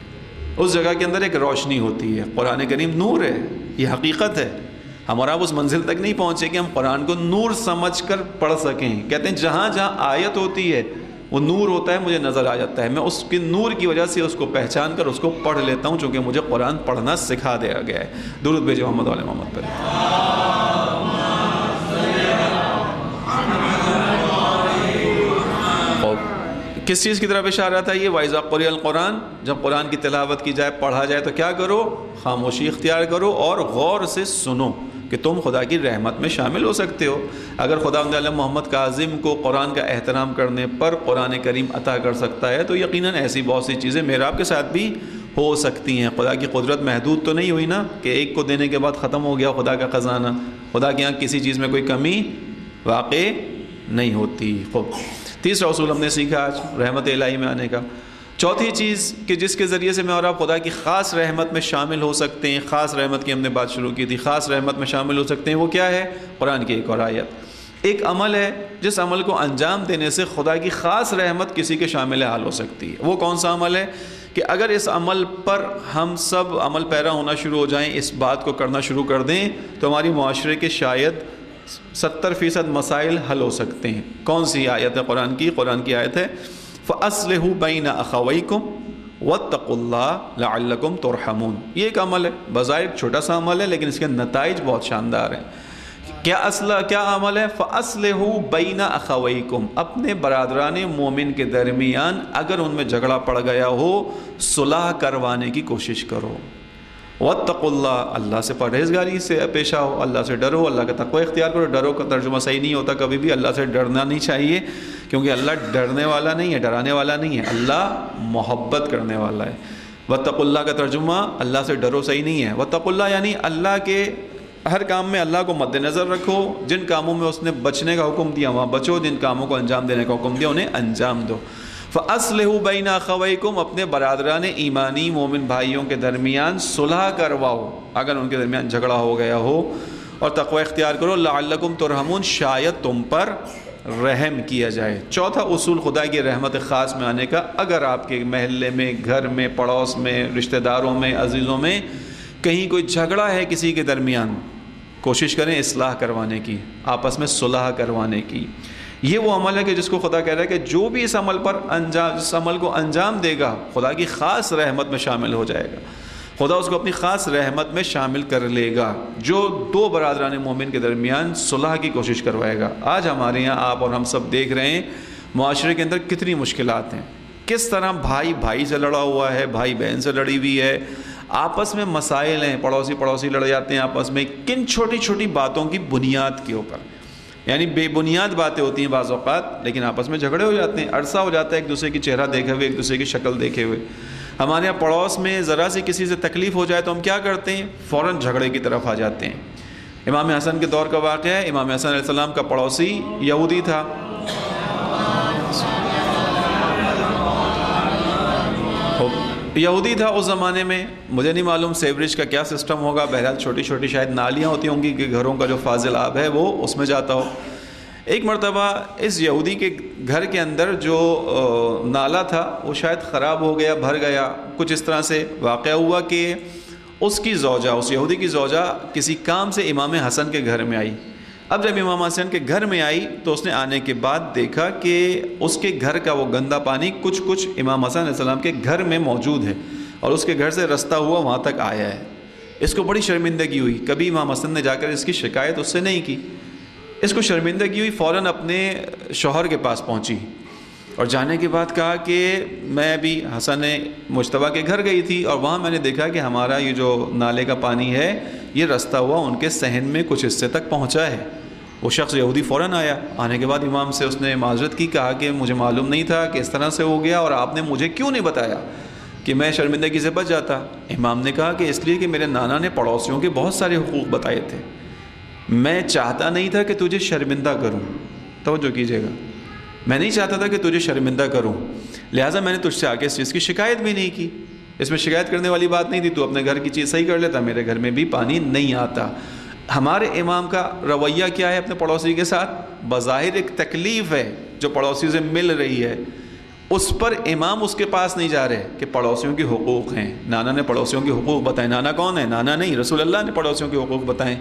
Speaker 1: اس جگہ کے اندر ایک روشنی ہوتی ہے۔ قرآن کریم نور ہے، یہ حقیقت ہے، ہمارا اس منزل تک نہیں پہنچے کہ ہم قرآن کو نور سمجھ کر پڑھ سکیں۔ کہتے ہیں جہاں جہاں آیت ہوتی ہے وہ نور ہوتا ہے، مجھے نظر آ جاتا ہے، میں اس کے نور کی وجہ سے اس کو پہچان کر اس کو پڑھ لیتا ہوں، چونکہ مجھے قرآن پڑھنا سکھا دیا گیا ہے۔ درود بھیجو محمد وعلی محمد پر۔ کس چیز کی طرف اشارہ تھا یہ؟ وَإِذَا قُرِئَ الْقُرْآنُ، جب قرآن کی تلاوت کی جائے، پڑھا جائے تو کیا کرو؟ خاموشی اختیار کرو اور غور سے سنو کہ تم خدا کی رحمت میں شامل ہو سکتے ہو۔ اگر خداوند عالم محمد کاظم کو قرآن کا احترام کرنے پر قرآن کریم عطا کر سکتا ہے تو یقیناً ایسی بہت سی چیزیں میرا آپ کے ساتھ بھی ہو سکتی ہیں۔ خدا کی قدرت محدود تو نہیں ہوئی نا کہ ایک کو دینے کے بعد ختم ہو گیا خدا کا خزانہ۔ خدا کے یہاں کسی چیز میں کوئی کمی واقع نہیں ہوتی۔ خوب تیسرا اصول ہم نے سیکھا آج رحمت الہی میں آنے کا۔ چوتھی چیز کہ جس کے ذریعے سے میں اور آپ خدا کی خاص رحمت میں شامل ہو سکتے ہیں، خاص رحمت کی ہم نے بات شروع کی تھی، خاص رحمت میں شامل ہو سکتے ہیں، وہ کیا ہے؟ قرآن کی ایک اور آیت، ایک عمل ہے جس عمل کو انجام دینے سے خدا کی خاص رحمت کسی کے شامل حال ہو سکتی ہے۔ وہ کون سا عمل ہے؟ کہ اگر اس عمل پر ہم سب عمل پیرا ہونا شروع ہو جائیں، اس بات کو کرنا شروع کر دیں، تو ہماری معاشرے کے شاید 70% مسائل حل ہو سکتے ہیں۔ کون سی آیت ہے قرآن کی؟ قرآن کی آیت ہے فَأَصْلِحُوا بَيْنَ أَخَوَيْكُمْ وَاتَّقُوا اللَّهَ لَعَلَّكُمْ تُرْحَمُونَ۔ یہ ایک عمل ہے، بظاہر چھوٹا سا عمل ہے لیکن اس کے نتائج بہت شاندار ہیں۔ کیا عمل ہے؟ فَأَصْلِحُوا بَيْنَ أَخَوَيْكُمْ، اپنے برادران مومن کے درمیان اگر ان میں جھگڑا پڑ گیا ہو، صلح کروانے کی کوشش کرو۔ وَاتَّقُوا اللَّهَ، اللہ سے پرہیزگاری سے پیش آؤ، اللہ سے ڈرو، اللہ کا تقوی اختیار کرو۔ ڈرو کا ترجمہ صحیح نہیں ہوتا کبھی بھی، اللہ سے ڈرنا نہیں چاہیے، کیونکہ اللہ ڈرنے والا نہیں ہے، ڈرانے والا نہیں ہے، اللہ محبت کرنے والا ہے۔ وَاتَّقُوا اللَّهَ کا ترجمہ اللہ سے ڈرو صحیح نہیں ہے، وَاتَّقُوا اللَّهَ یعنی اللہ کے ہر کام میں اللہ کو مد نظر رکھو، جن کاموں میں اس نے بچنے کا حکم دیا وہاں بچو، جن کاموں کو انجام دینے کا حکم دیا انہیں انجام دو۔ فَأَصْلِحُوا بَيْنَ أَخَوَيْكُمْ، اپنے برادران ایمانی مومن بھائیوں کے درمیان صلح کرواؤ اگر ان کے درمیان جھگڑا ہو گیا ہو، اور تقوی اختیار کرو، لعلکم ترحمون، شاید تم پر رحم کیا جائے۔ چوتھا اصول خدا کی رحمت خاص میں آنے کا، اگر آپ کے محلے میں، گھر میں، پڑوس میں، رشتہ داروں میں، عزیزوں میں کہیں کوئی جھگڑا ہے کسی کے درمیان، کوشش کریں اصلاح کروانے کی، آپس میں صلح کروانے کی۔ یہ وہ عمل ہے کہ جس کو خدا کہہ رہا ہے کہ جو بھی اس عمل پر اس عمل کو انجام دے گا خدا کی خاص رحمت میں شامل ہو جائے گا، خدا اس کو اپنی خاص رحمت میں شامل کر لے گا، جو دو برادران مومن کے درمیان صلح کی کوشش کروائے گا۔ آج ہمارے یہاں آپ اور ہم سب دیکھ رہے ہیں معاشرے کے اندر کتنی مشکلات ہیں، کس طرح بھائی بھائی سے لڑا ہوا ہے، بھائی بہن سے لڑی ہوئی ہے، آپس میں مسائل ہیں، پڑوسی لڑ جاتے ہیں آپس میں، کن چھوٹی چھوٹی باتوں کی بنیاد کے اوپر، یعنی بے بنیاد باتیں ہوتی ہیں بعض اوقات، لیکن آپس میں جھگڑے ہو جاتے ہیں، عرصہ ہو جاتا ہے ایک دوسرے کی چہرہ دیکھے ہوئے، ایک دوسرے کی شکل دیکھے ہوئے۔ ہمارے یہاں پڑوس میں ذرا سی کسی سے تکلیف ہو جائے تو ہم کیا کرتے ہیں؟ فوراً جھگڑے کی طرف آ جاتے ہیں۔ امام حسن کے دور کا واقعہ ہے، امام حسن علیہ السلام کا پڑوسی یہودی تھا، یہودی تھا اس زمانے میں، مجھے نہیں معلوم سیوریج کا کیا سسٹم ہوگا، بہرحال چھوٹی چھوٹی شاید نالیاں ہوتی ہوں گی کہ گھروں کا جو فاضل آب ہے وہ اس میں جاتا ہو۔ ایک مرتبہ اس یہودی کے گھر کے اندر جو نالا تھا وہ شاید خراب ہو گیا، بھر گیا، کچھ اس طرح سے واقعہ ہوا کہ اس کی زوجہ، اس یہودی کی زوجہ کسی کام سے امام حسن کے گھر میں آئی۔ اب جب امام حسن کے گھر میں آئی تو اس نے آنے کے بعد دیکھا کہ اس کے گھر کا وہ گندا پانی کچھ امام حسن علیہ السلام کے گھر میں موجود ہے، اور اس کے گھر سے رستہ ہوا وہاں تک آیا ہے۔ اس کو بڑی شرمندگی ہوئی، کبھی امام حسن نے جا کر اس کی شکایت اس سے نہیں کی، اس کو شرمندگی ہوئی، فوراً اپنے شوہر کے پاس پہنچی اور جانے کے بعد کہا کہ میں ابھی حسن مجتبیٰ کے گھر گئی تھی اور وہاں میں نے دیکھا کہ ہمارا یہ جو نالے کا پانی ہے یہ رستہ ہوا ان کے صحن میں کچھ حصے تک پہنچا ہے۔ وہ شخص یہودی فوراً آیا، آنے کے بعد امام سے اس نے معذرت کی، کہا کہ مجھے معلوم نہیں تھا کہ اس طرح سے ہو گیا، اور آپ نے مجھے کیوں نہیں بتایا کہ میں شرمندگی سے بچ جاتا؟ امام نے کہا کہ اس لیے کہ میرے نانا نے پڑوسیوں کے بہت سارے حقوق بتائے تھے، میں چاہتا نہیں تھا کہ تجھے شرمندہ کروں، توجہ کیجیے گا، میں نہیں چاہتا تھا کہ تجھے شرمندہ کروں، لہٰذا میں نے تجھ سے آگے اس چیز کی شکایت بھی نہیں کی، اس میں شکایت کرنے والی بات نہیں تھی، تو اپنے گھر کی چیز صحیح کر لیتا، میرے گھر میں بھی پانی نہیں آتا۔ ہمارے امام کا رویہ کیا ہے اپنے پڑوسی کے ساتھ؟ بظاہر ایک تکلیف ہے جو پڑوسی سے مل رہی ہے، اس پر امام اس کے پاس نہیں جا رہے کہ پڑوسیوں کے حقوق ہیں، نانا نے پڑوسیوں کے حقوق بتائے، نانا کون ہے؟ نانا نہیں، رسول اللہ نے پڑوسیوں کے حقوق بتائیں۔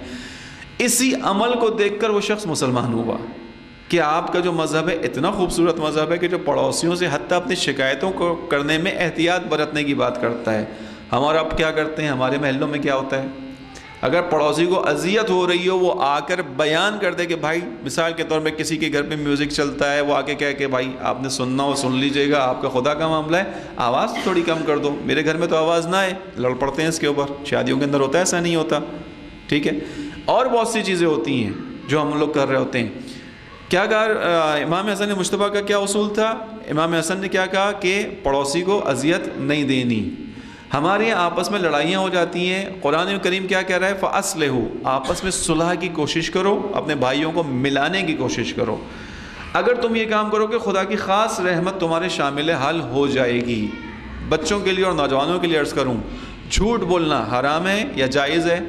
Speaker 1: اسی عمل کو دیکھ کر وہ شخص مسلمان ہوا کہ آپ کا جو مذہب ہے اتنا خوبصورت مذہب ہے کہ جو پڑوسیوں سے حتیٰ اپنی شکایتوں کو کرنے میں احتیاط برتنے کی بات کرتا ہے۔ ہمارا اب کیا کرتے ہیں، ہمارے محلوں میں کیا ہوتا ہے، اگر پڑوسی کو اذیت ہو رہی ہو وہ آ کر بیان کر دے کہ بھائی، مثال کے طور پہ کسی کے گھر پہ میوزک چلتا ہے، وہ آ کے کہے کہ بھائی آپ نے سننا ہو سن لیجئے گا، آپ کا خدا کا معاملہ ہے، آواز تھوڑی کم کر دو، میرے گھر میں تو آواز نہ ہے، لڑ پڑتے ہیں اس کے اوپر۔ شادیوں کے اندر ہوتا ہے، ایسا نہیں ہوتا، ٹھیک ہے، اور بہت سی چیزیں ہوتی ہیں جو ہم لوگ کر رہے ہوتے ہیں۔ کیا کہا امام حسن مجتبیٰ کا؟ کیا اصول تھا؟ امام حسن نے کیا کہا کہ پڑوسی کو اذیت نہیں دینی۔ ہمارے یہاں آپس میں لڑائیاں ہو جاتی ہیں، قرآن کریم کیا کہہ رہا ہے؟ فَأَصْلِحُوا، آپس میں صلح کی کوشش کرو، اپنے بھائیوں کو ملانے کی کوشش کرو۔ اگر تم یہ کام کرو کہ خدا کی خاص رحمت تمہارے شامل حال ہو جائے گی۔ بچوں کے لیے اور نوجوانوں کے لیے عرض کروں، جھوٹ بولنا حرام ہے یا جائز ہے؟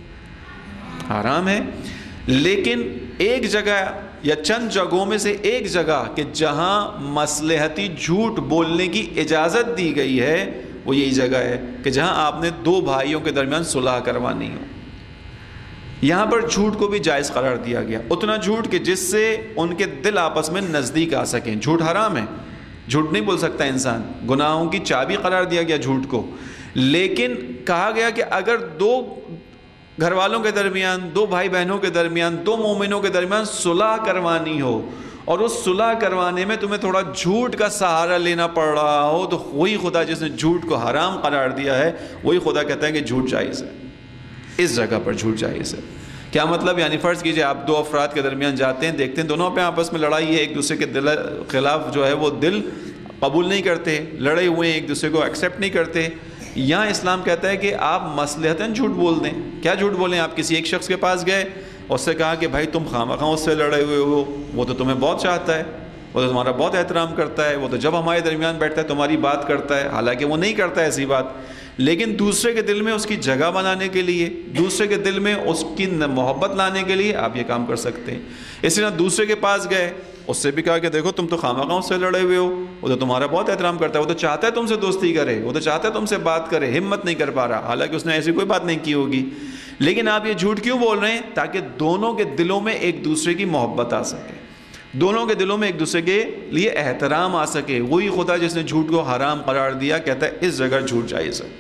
Speaker 1: حرام ہے، لیکن ایک جگہ یا چند جگہوں میں سے ایک جگہ کہ جہاں مصلحتی جھوٹ بولنے کی اجازت دی گئی ہے وہ یہی جگہ ہے کہ جہاں آپ نے دو بھائیوں کے درمیان صلح کروانی ہو۔ یہاں پر جھوٹ کو بھی جائز قرار دیا گیا، اتنا جھوٹ کہ جس سے ان کے دل آپس میں نزدیک آ سکیں۔ جھوٹ حرام ہے، جھوٹ نہیں بول سکتا انسان، گناہوں کی چابی قرار دیا گیا جھوٹ کو، لیکن کہا گیا کہ اگر دو گھر والوں کے درمیان، دو بھائی بہنوں کے درمیان، دو مومنوں کے درمیان صلح کروانی ہو اور اس صلح کروانے میں تمہیں تھوڑا جھوٹ کا سہارا لینا پڑ رہا ہو، تو وہی خدا جس نے جھوٹ کو حرام قرار دیا ہے وہی خدا کہتا ہے کہ جھوٹ جائز ہے، اس جگہ پر جھوٹ جائز ہے۔ کیا مطلب؟ یعنی فرض کیجئے آپ دو افراد کے درمیان جاتے ہیں، دیکھتے ہیں دونوں پہ آپس میں لڑائی ہے، ایک دوسرے کے دل خلاف جو ہے وہ دل قبول نہیں کرتے، لڑے ہوئے ہیں، ایک دوسرے کو ایکسیپٹ نہیں کرتے۔ یہاں اسلام کہتا ہے کہ آپ مصلحتاً جھوٹ بول دیں۔ کیا جھوٹ بولیں؟ آپ کسی ایک شخص کے پاس گئے، اس سے کہا کہ بھائی تم خواہ اس سے لڑے ہوئے ہو، وہ تو تمہیں بہت چاہتا ہے، وہ تو تمہارا بہت احترام کرتا ہے، وہ تو جب ہمارے درمیان بیٹھتا ہے تمہاری بات کرتا ہے، حالانکہ وہ نہیں کرتا ایسی بات، لیکن دوسرے کے دل میں اس کی جگہ بنانے کے لیے، دوسرے کے دل میں اس کی محبت لانے کے لیے آپ یہ کام کر سکتے ہیں۔ اسی طرح دوسرے کے پاس گئے، اس سے بھی کہا کہ دیکھو تم تو خواہ اس سے لڑے ہوئے ہو، وہ تو تمہارا بہت احترام کرتا ہے، وہ تو چاہتا ہے تم سے دوستی کرے، وہ تو چاہتا ہے تم سے بات کرے، ہمت نہیں کر پا رہا، حالانکہ اس نے ایسی کوئی بات نہیں کی ہوگی، لیکن آپ یہ جھوٹ کیوں بول رہے ہیں؟ تاکہ دونوں کے دلوں میں ایک دوسرے کی محبت آ سکے، دونوں کے دلوں میں ایک دوسرے کے لیے احترام آ سکے۔ وہی خدا جس نے جھوٹ کو حرام قرار دیا کہتا ہے اس جگہ جھوٹ جائز ہے۔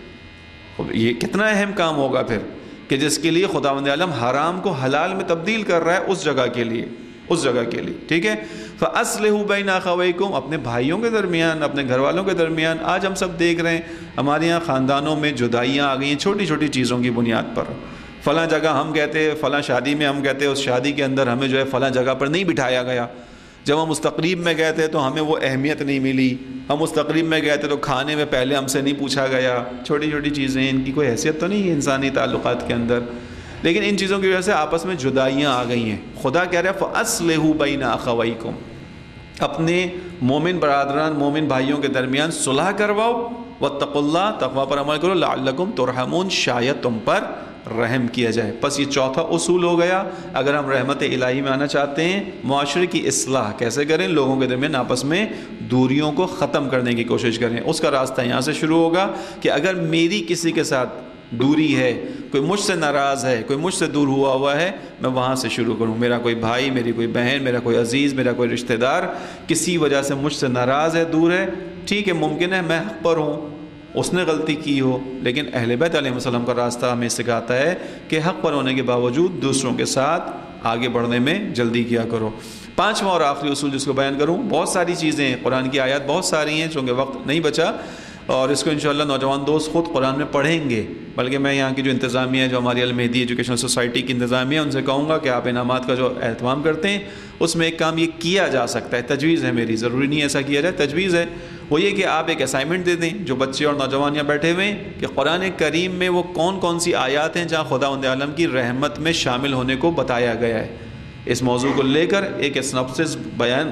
Speaker 1: یہ کتنا اہم کام ہوگا پھر کہ جس کے لیے خداوند عالم حرام کو حلال میں تبدیل کر رہا ہے، اس جگہ کے لیے، اس جگہ کے لیے، ٹھیک ہے۔ فَأَصْلِحُوا بَيْنَ أَخَوَيْكُمْ، اپنے بھائیوں کے درمیان، اپنے گھر والوں کے درمیان۔ آج ہم سب دیکھ رہے ہیں ہمارے یہاں خاندانوں میں جدائیاں آ گئی ہیں چھوٹی چھوٹی چیزوں کی بنیاد پر۔ فلاں جگہ ہم کہتے ہیں، فلاں شادی میں ہم کہتے ہیں اس شادی کے اندر ہمیں جو ہے فلاں جگہ پر نہیں بٹھایا گیا، جب ہم اس تقریب میں گئے تھے تو ہمیں وہ اہمیت نہیں ملی، ہم اس تقریب میں گئے تھے تو کھانے میں پہلے ہم سے نہیں پوچھا گیا۔ چھوٹی چھوٹی چیزیں، ان کی کوئی حیثیت تو نہیں ہے انسانی تعلقات کے اندر، لیکن ان چیزوں کی وجہ سے آپس میں جدائیاں آ گئی ہیں۔ خدا کہہ رہا ہے فَأَصْلِحُوا بَيْنَ أَخَوَيْكُمْ، اپنے مومن برادران، مومن بھائیوں کے درمیان صلح کرواؤ، وَاتَّقُوا اللَّهَ، تقویٰ پر عمل کرو، لَعَلَّكُمْ تُرْحَمُونَ، شاید تم پر رحم کیا جائے۔ پس یہ چوتھا اصول ہو گیا، اگر ہم رحمت الہی میں آنا چاہتے ہیں، معاشرے کی اصلاح کیسے کریں، لوگوں کے درمیان آپس میں دوریوں کو ختم کرنے کی کوشش کریں۔ اس کا راستہ یہاں سے شروع ہوگا کہ اگر میری کسی کے ساتھ دوری ہے، کوئی مجھ سے ناراض ہے، کوئی مجھ سے دور ہوا ہے، میں وہاں سے شروع کروں۔ میرا کوئی بھائی، میری کوئی بہن، میرا کوئی عزیز، میرا کوئی رشتہ دار کسی وجہ سے مجھ سے ناراض ہے، دور ہے، ٹھیک ہے، ممکن ہے میں حق پر ہوں، اس نے غلطی کی ہو، لیکن اہل بیت علیہ السلام کا راستہ ہمیں سکھاتا ہے کہ حق پر ہونے کے باوجود دوسروں کے ساتھ آگے بڑھنے میں جلدی کیا کرو۔ پانچواں اور آخری اصول جس کو بیان کروں، بہت ساری چیزیں ہیں، قرآن کی آیات بہت ساری ہیں، چونکہ وقت نہیں بچا اور اس کو انشاءاللہ نوجوان دوست خود قرآن میں پڑھیں گے، بلکہ میں یہاں کی جو انتظامیہ ہے، جو ہماری المہدی ایجوکیشنل سوسائٹی کی انتظامیہ، ان سے کہوں گا کہ آپ انعامات کا جو اہتمام کرتے ہیں اس میں ایک کام یہ کیا جا سکتا ہے، تجویز ہے میری، ضروری نہیں ایسا کیا جائے، تجویز ہے، وہ یہ کہ آپ ایک اسائنمنٹ دے دیں جو بچے اور نوجوان یہاں بیٹھے ہوئے ہیں کہ قرآن کریم میں وہ کون کون سی آیات ہیں جہاں خداوند عالم کی رحمت میں شامل ہونے کو بتایا گیا ہے۔ اس موضوع کو لے کر ایک سنپسس بیان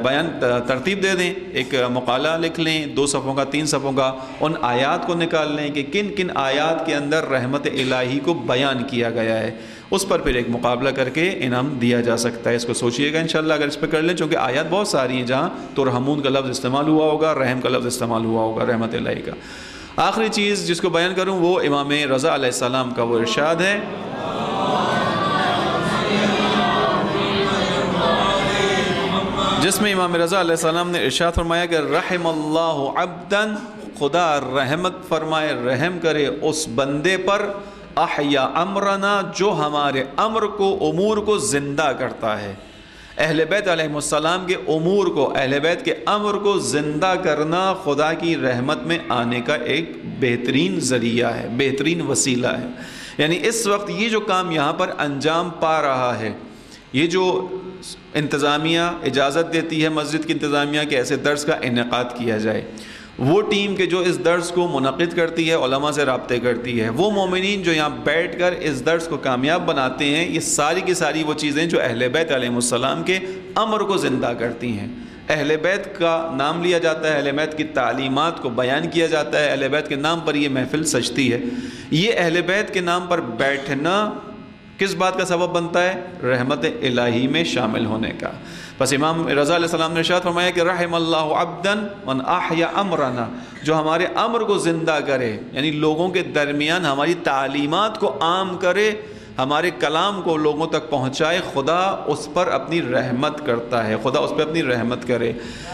Speaker 1: ترتیب دے دیں، ایک مقالہ لکھ لیں 2 صفحوں کا 3 صفحوں کا، ان آیات کو نکال لیں کہ کن کن آیات کے اندر رحمت الہی کو بیان کیا گیا ہے، اس پر پھر ایک مقابلہ کر کے انعام دیا جا سکتا ہے۔ اس کو سوچئے گا انشاءاللہ اگر اس پہ کر لیں، چونکہ آیات بہت ساری ہیں جہاں ترحمون کا لفظ استعمال ہوا ہوگا، رحم کا لفظ استعمال ہوا ہوگا، رحمت الہی کا۔ آخری چیز جس کو بیان کروں وہ امام رضا علیہ السلام کا وہ ارشاد ہے، جس میں امام رضا علیہ السلام نے ارشاد فرمایا کہ رحم اللہ عبدا، خدا رحمت فرمائے، رحم کرے اس بندے پر، احیا امرنا، جو ہمارے امر کو، امور کو زندہ کرتا ہے۔ اہل بیت علیہ السلام کے امور کو، اہل بیت کے امر کو زندہ کرنا خدا کی رحمت میں آنے کا ایک بہترین ذریعہ ہے، بہترین وسیلہ ہے۔ یعنی اس وقت یہ جو کام یہاں پر انجام پا رہا ہے، یہ جو انتظامیہ اجازت دیتی ہے، مسجد کی انتظامیہ کہ ایسے درس کا انعقاد کیا جائے، وہ ٹیم کہ جو اس درس کو منعقد کرتی ہے، علماء سے رابطے کرتی ہے، وہ مومنین جو یہاں بیٹھ کر اس درس کو کامیاب بناتے ہیں، یہ ساری کی ساری وہ چیزیں جو اہل بیت علیہ السلام کے امر کو زندہ کرتی ہیں۔ اہل بیت کا نام لیا جاتا ہے، اہل بیت کی تعلیمات کو بیان کیا جاتا ہے، اہل بیت کے نام پر یہ محفل سجتی ہے۔ یہ اہل بیت کے نام پر بیٹھنا کس بات کا سبب بنتا ہے؟ رحمت الہی میں شامل ہونے کا۔ بس امام رضا علیہ السلام نے ارشاد فرمایا کہ رحم اللہ عبدا من احیا امرنا، جو ہمارے امر کو زندہ کرے، یعنی لوگوں کے درمیان ہماری تعلیمات کو عام کرے، ہمارے کلام کو لوگوں تک پہنچائے، خدا اس پر اپنی رحمت کرتا ہے، خدا اس پہ اپنی رحمت کرے۔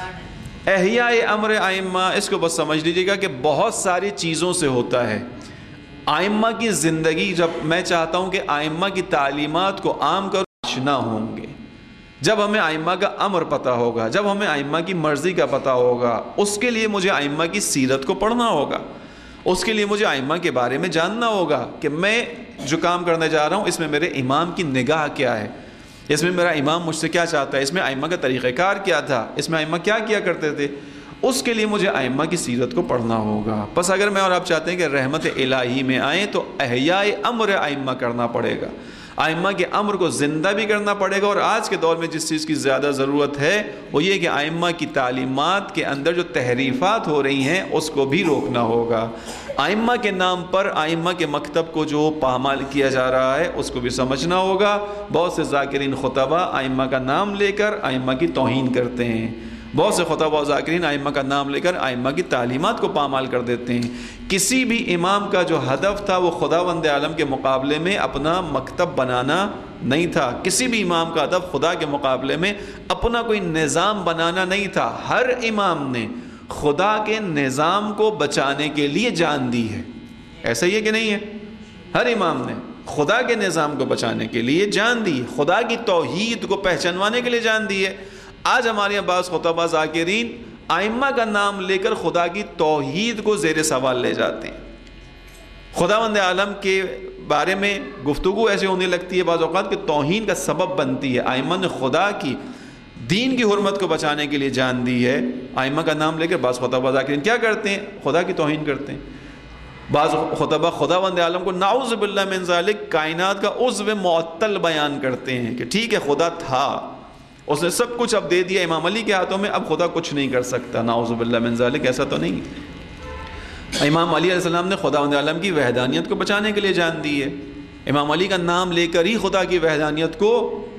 Speaker 1: احیاء امر ائمہ، اس کو بس سمجھ لیجیے گا کہ بہت ساری چیزوں سے ہوتا ہے۔ ائمہ کی زندگی، جب میں چاہتا ہوں کہ ائمہ کی تعلیمات کو عام کروں، آشنا ہوں گے۔ جب ہمیں ائمہ کا امر پتہ ہوگا، جب ہمیں ائمہ کی مرضی کا پتہ ہوگا، اس کے لیے مجھے ائمہ کی سیرت کو پڑھنا ہوگا، اس کے لیے مجھے ائمہ کے بارے میں جاننا ہوگا کہ میں جو کام کرنے جا رہا ہوں اس میں میرے امام کی نگاہ کیا ہے، اس میں میرا امام مجھ سے کیا چاہتا ہے، اس میں ائمہ کا طریقہ کار کیا تھا، اس میں ائمہ کیا کیا کرتے تھے، اس کے لیے مجھے ائمہ کی سیرت کو پڑھنا ہوگا۔ بس اگر میں اور آپ چاہتے ہیں کہ رحمت الہی میں آئیں تو احیاء امر ائمہ کرنا پڑے گا، ائمہ کے امر کو زندہ بھی کرنا پڑے گا۔ اور آج کے دور میں جس چیز کی زیادہ ضرورت ہے وہ یہ کہ ائمہ کی تعلیمات کے اندر جو تحریفات ہو رہی ہیں اس کو بھی روکنا ہوگا۔ ائمہ کے نام پر ائمہ کے مکتب کو جو پامال کیا جا رہا ہے اس کو بھی سمجھنا ہوگا۔ بہت سے ذاکرین خطبہ ائمہ کا نام لے کر ائمہ کی توہین کرتے ہیں، بہت سے خطبہ و ذاکرین ائمہ کا نام لے کر ائمہ کی تعلیمات کو پامال کر دیتے ہیں۔ کسی بھی امام کا جو ہدف تھا وہ خداوند عالم کے مقابلے میں اپنا مکتب بنانا نہیں تھا، کسی بھی امام کا ہدف خدا کے مقابلے میں اپنا کوئی نظام بنانا نہیں تھا۔ ہر امام نے خدا کے نظام کو بچانے کے لیے جان دی ہے، ایسا ہی ہے کہ نہیں ہے؟ ہر امام نے خدا کے نظام کو بچانے کے لیے جان دی، خدا کی توحید کو پہچانوانے کے لیے جان دی ہے۔ آج ہمارے یہاں بعض خطبہ ذاکرین ائمہ کا نام لے کر خدا کی توحید کو زیر سوال لے جاتے ہیں، خداوند عالم کے بارے میں گفتگو ایسے ہونے لگتی ہے بعض اوقات کہ توہین کا سبب بنتی ہے۔ ائمہ نے خدا کی دین کی حرمت کو بچانے کے لیے جان دی ہے، ائمہ کا نام لے کر بعض خطبہ ذاکرین کیا کرتے ہیں؟ خدا کی توہین کرتے ہیں۔ بعض خطبہ خداوند عالم کو نعوذ باللہ من ذالک کائنات کا عضو معطل بیان کرتے ہیں کہ ٹھیک ہے خدا تھا، اس نے سب کچھ اب دے دیا امام علی کے ہاتھوں میں، اب خدا کچھ نہیں کر سکتا، نعوذ باللہ من ذالک، ایسا تو نہیں۔ امام علی علیہ السلام نے خداوند عالم کی وحدانیت کو بچانے کے لیے جان دی ہے، امام علی کا نام لے کر ہی خدا کی وحدانیت کو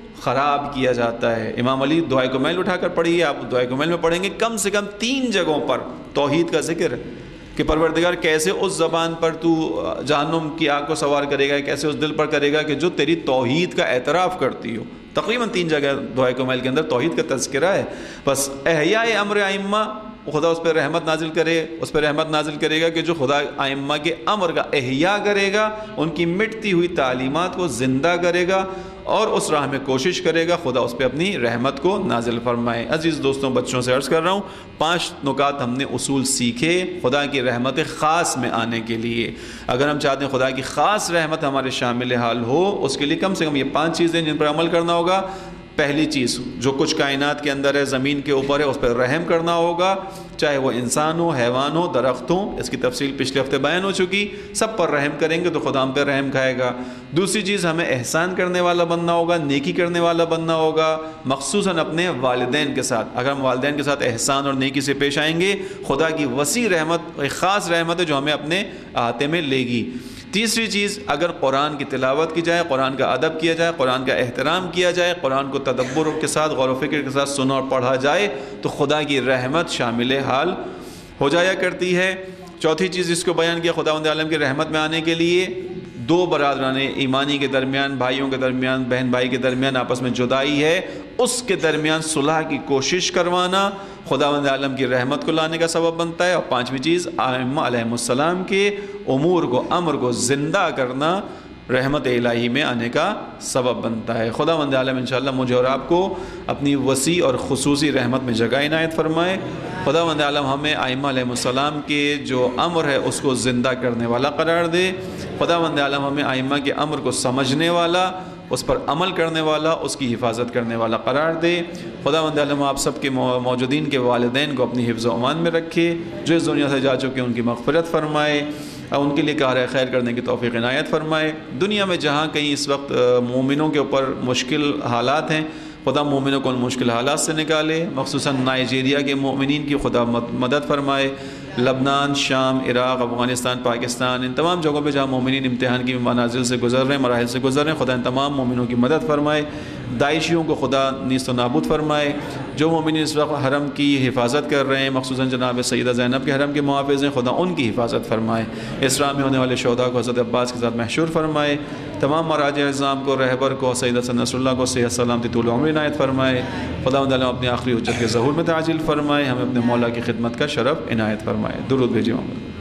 Speaker 1: خراب کیا جاتا ہے۔ امام علی دعائے کمیل اٹھا کر پڑھیے، آپ دعائے کمیل میں پڑھیں گے کم سے کم 3 جگہوں پر توحید کا ذکر ہے کہ پروردگار کیسے اس زبان پر تو جہنم کی آگ کو سوار کرے گا، کیسے اس دل پر کرے گا کہ جو تیری توحید کا اعتراف کرتی ہو۔ تقریباً 3 جگہ دعائے کمیل کے اندر توحید کا تذکرہ ہے۔ بس احیاء امر ائمہ، خدا اس پہ رحمت نازل کرے، اس پہ رحمت نازل کرے گا کہ جو خدا ائمہ کے امر کا احیاء کرے گا، ان کی مٹتی ہوئی تعلیمات کو زندہ کرے گا اور اس راہ میں کوشش کرے گا خدا اس پہ اپنی رحمت کو نازل فرمائے۔ عزیز دوستوں، بچوں سے عرض کر رہا ہوں 5 نکات ہم نے اصول سیکھے خدا کی رحمت خاص میں آنے کے لیے۔ اگر ہم چاہتے ہیں خدا کی خاص رحمت ہمارے شامل حال ہو، اس کے لیے کم سے کم یہ 5 چیزیں جن پر عمل کرنا ہوگا۔ پہلی چیز، جو کچھ کائنات کے اندر ہے، زمین کے اوپر ہے، اس پر رحم کرنا ہوگا، چاہے وہ انسان ہو، حیوان ہو، درخت ہو، اس کی تفصیل پچھلے ہفتے بیان ہو چکی۔ سب پر رحم کریں گے تو خدا ہم پہ رحم کھائے گا۔ دوسری چیز، ہمیں احسان کرنے والا بننا ہوگا، نیکی کرنے والا بننا ہوگا، مخصوصاً اپنے والدین کے ساتھ۔ اگر ہم والدین کے ساتھ احسان اور نیکی سے پیش آئیں گے، خدا کی وسیع رحمت، ایک خاص رحمت ہے جو ہمیں اپنے احاطے میں لے گی۔ تیسری چیز، اگر قرآن کی تلاوت کی جائے، قرآن کا ادب کیا جائے، قرآن کا احترام کیا جائے، قرآن کو تدبر کے ساتھ، غور و فکر کے ساتھ سنا اور پڑھا جائے تو خدا کی رحمت شامل حال ہو جایا کرتی ہے۔ چوتھی چیز جس کو بیان کیا خداوند عالم کی رحمت میں آنے کے لیے، 2 برادران ایمانی کے درمیان، بھائیوں کے درمیان، بہن بھائی کے درمیان آپس میں جدائی ہے، اس کے درمیان صلح کی کوشش کروانا خداوند عالم کی رحمت کو لانے کا سبب بنتا ہے۔ اور 5ویں چیز، ائمہ علیہ السلام کے امور کو، امر کو زندہ کرنا رحمت الہی میں آنے کا سبب بنتا ہے۔ خداوند عالم انشاءاللہ مجھے اور آپ کو اپنی وسیع اور خصوصی رحمت میں جگہ عنایت فرمائے۔ خداوند عالم ہمیں ائمہ علیہ السلام کے جو امر ہے اس کو زندہ کرنے والا قرار دے۔ خداوند عالم ہمیں ائمہ کے امر کو سمجھنے والا، اس پر عمل کرنے والا، اس کی حفاظت کرنے والا قرار دے۔ خداوند عالم آپ سب کے موجودین کے والدین کو اپنی حفظ و امان میں رکھے، جو اس دنیا سے جا چکے ان کی مغفرت فرمائے اور ان کے لیے کار خیر کرنے کی توفیق عنایت فرمائے۔ دنیا میں جہاں کہیں اس وقت مومنوں کے اوپر مشکل حالات ہیں، خدا مومنوں کو ان مشکل حالات سے نکالے، مخصوصاً نائجیریا کے مومنین کی خدا مدد فرمائے، لبنان، شام، عراق، افغانستان، پاکستان، ان تمام جگہوں پہ جہاں مومنین امتحان کی منازل سے گزر رہے ہیں، مراحل سے گزر رہے ہیں، خدا ان تمام مومنوں کی مدد فرمائے، داعشیوں کو خدا نیست و نابود فرمائے۔ جو مومنین اس وقت حرم کی حفاظت کر رہے ہیں، مخصوصاً جناب سیدہ زینب کے حرم کے محافظ ہیں، خدا ان کی حفاظت فرمائے۔ اسراء میں ہونے والے شہداء کو حضرت عباس کے ساتھ محشور فرمائے، تمام مراجع اعظام کو، رہبر کو، سید حسن نصر اللہ کو صحت سلامتی طول عمر عنایت فرمائے۔ خداوند عالم اپنی آخری حجت کے ظہور میں تعجیل فرمائے، ہمیں اپنے مولا کی خدمت کا شرف عنایت فرمائے۔ درود بھیجیے محمد۔